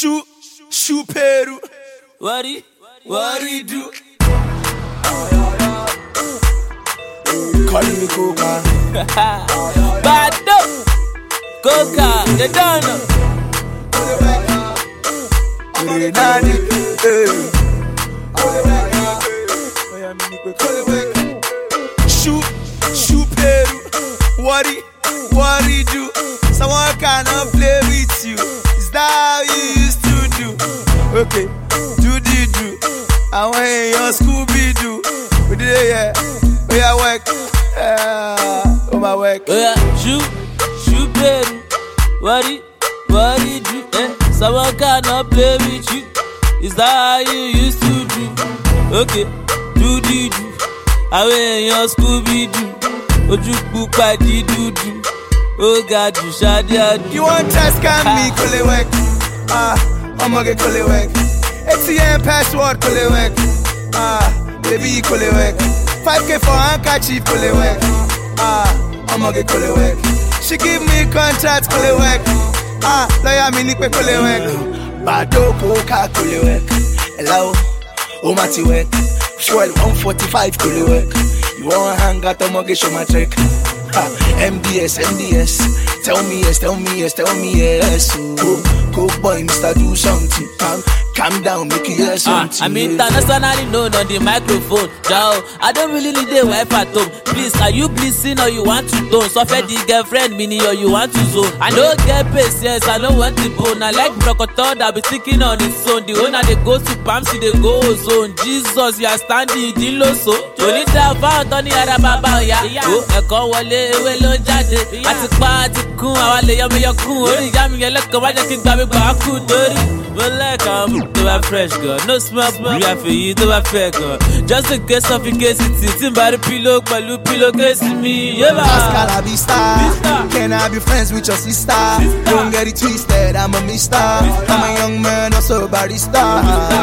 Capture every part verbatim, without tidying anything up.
Shoe, shoe Peru. What he, what he do? Call me Coca. Bado, Coca, they don't know. Renani, shoe, shoe Peru. What he, what he do? Someone cannot play with you. Is that how you used to do? Okay, do the do. I want your Scooby Doo. We did it, yeah. We are work. Uh, oh my work. Oh yeah, shoe, shoe Peru. What he, what he do? Eh? Someone cannot play with you. Is that how you used to do? Okay, do the do. I want your Scooby Doo. Ojuku padi do do. Oh God, you shadi adu. You want test can me kole work? Ah, I'ma get kole work. A T M password kole work. Ah, baby kole work. five K for handkerchief kole work. Ah, I'ma get kole work. She give me contract kole work. Ah, lawyer me nipe kole work. Bado Coca kole work. Hello, Omati work. Fuel one forty-five kole work. You want hang out I'ma get show my trick. M D S, M D S. Tell me yes, tell me yes, tell me yes. Oh, coke boy, Mister Do something. Um, calm down, make you hear something. Uh, I'm internationally known on the microphone. Ciao, I don't really need a wife at home. Please, are you blessing or you want to tone? So for the girlfriend, mini or you want to zone. I don't get patience, I don't want the bone. I like brocotor that be thinking on its own. The owner they go to Pamsi, they go zone. Jesus, you are standing in the low so. Only the found on the other baba, yeah. Oh, I call Wale. Ewe ló jáde, àti pa àti kún, àwa lè yọ mi yọ kún. Orí ìyá mi yẹn lẹ́kọ̀ọ́, wá jẹ́ kí n gbà mí gbà á kú lórí. Mo lẹ́kọ̀ọ́ mú tó bá fresh gan, no smell smell. Rí àfẹ́yí tó bá fẹ́ gan. Just in case of incasity, tí n bá rí pílò pẹ̀lú pílò kéésì mi. Pascal, I be star. Can I be friends with your sister? Don't get it twisted, I'm a mister. I'm a young man, also a barista.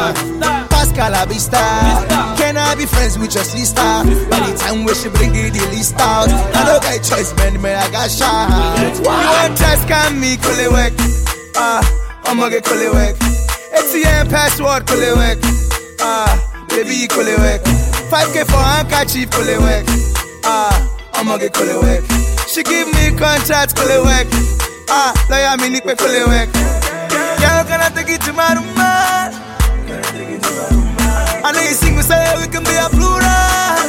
Pascal, I be star. Can I be friends with your sister? By the time we should bring it the list out, I don't get choice, man, man, I got shot. You want test can me, kole work. Ah, I'ma get kole work. A T M password, kole work. Ah, baby, kole work. five K for handkerchief, kole work. Ah, I'ma get kole work. She give me contract, kole work. Ah, lawyer me nipe kole work. Yeah, can I take it to my room? I know you single, say we can be a plural.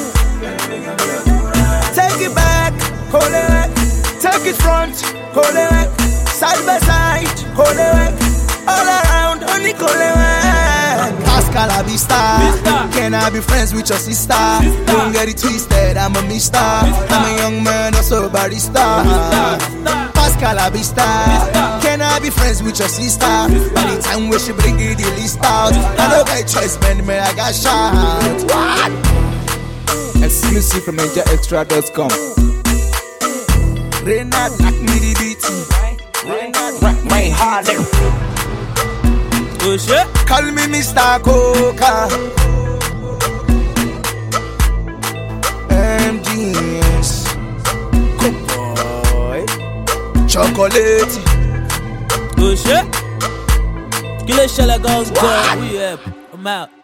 Take it back, hold it back. Take it front, hold it back. Side by side, hold it back. All around, only hold it back. Pascal, I be star. Can I be friends with your sister? Don't get it twisted, I'm a mister. I'm a young man, also a barista. Pascal, I be star. Can I be friends with your sister? By the time we should bring it the list out, I don't get choice, man, man, I got shot. What? Exclusive from Ninja Extra dot com. Renard, knock me the beat. Renard, my heart. Oh shit. Call me Mister Coca. M D S. Coke boy. Chocolate. Oh shit. Kill a shell of girls, boy. We up. I'm out.